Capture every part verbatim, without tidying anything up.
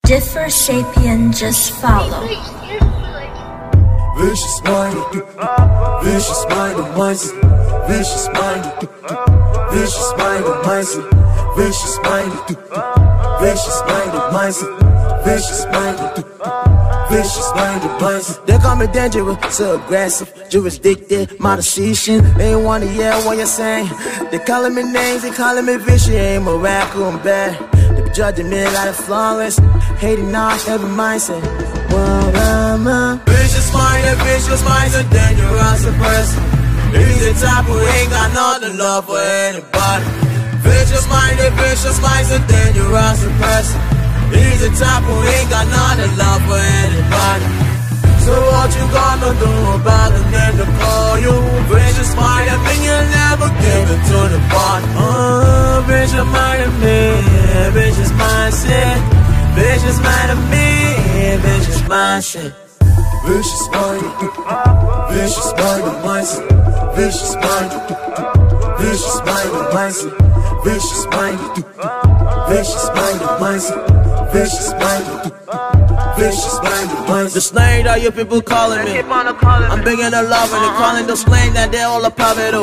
Differ sapien, just follow. Vicious minded, vicious minded mindset, vicious minded, vicious minded mindset, vicious minded, vicious minded mindset, vicious minded, vicious minded mindset. They call me dangerous, so aggressive, jurisdicted, moderation. They ain't wanna yell what you're saying. They calling me names, they calling me vicious, ain't miracle, I'm bad. They be judging me like a flawless, hating on every mindset. Well, I'm a vicious minded, vicious mindset, dangerous person. He's the type who ain't got nothing love for anybody. Vicious minded, vicious mindset, dangerous person. He's the type who ain't got nothing love for anybody. So what you gonna do about it? Then to call you vicious minded, mean you'll never give it to the body. Oh, vicious minded me, vicious mindset, vicious minded me, vicious mindset. Vicious minded, vicious minded mindset, vicious minded, vicious minded mindset, vicious minded, vicious minded mindset, vicious minded, vicious minded mindset. The slang that you people calling me, I'm bringing the love and they're calling the slang that they all a pavero.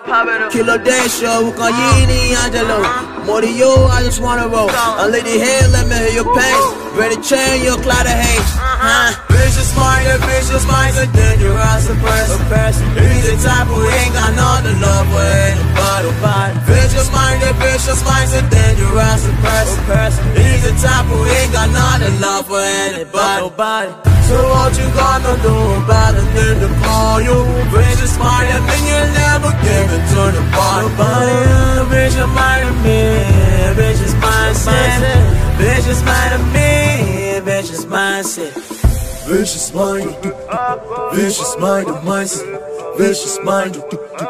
Kilo day show, Ukayini Angelo. Morio, I just wanna roll. A lady here, let me hear your pain. Ready chain, your cloud of hate. Huh? Vicious minded, vicious minded, dangerous person. He's the type who ain't got nothing love for anybody. Vicious minded, vicious minded, dangerous person. He's the type who ain't got nothing love for anybody. So what you gonna do about it? Then to call you vicious minded, then you'll never give it to the body. Vicious minded me, vicious mindset, vicious minded me, vicious mindset. Vicious minded, vicious minded mindset, vicious minded,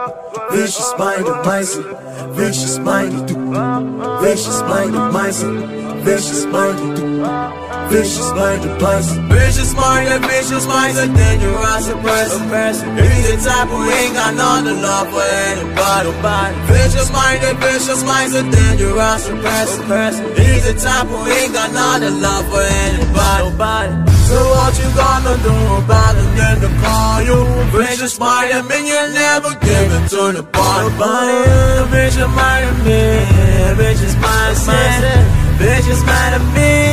vicious minded mindset, vicious minded, vicious minded mindset, vicious minded, vicious minded mindset, vicious minded, vicious mindset, dangerous person. He's the type who ain't got nothing love for anybody. Vicious minded, vicious mindset, dangerous person. He's the type who ain't got nothing love for anybody. So what you gonna do about it? Then to call you vicious minded, mean you'll never give it to the body. Vicious minded me, vicious mindset, vicious minded me,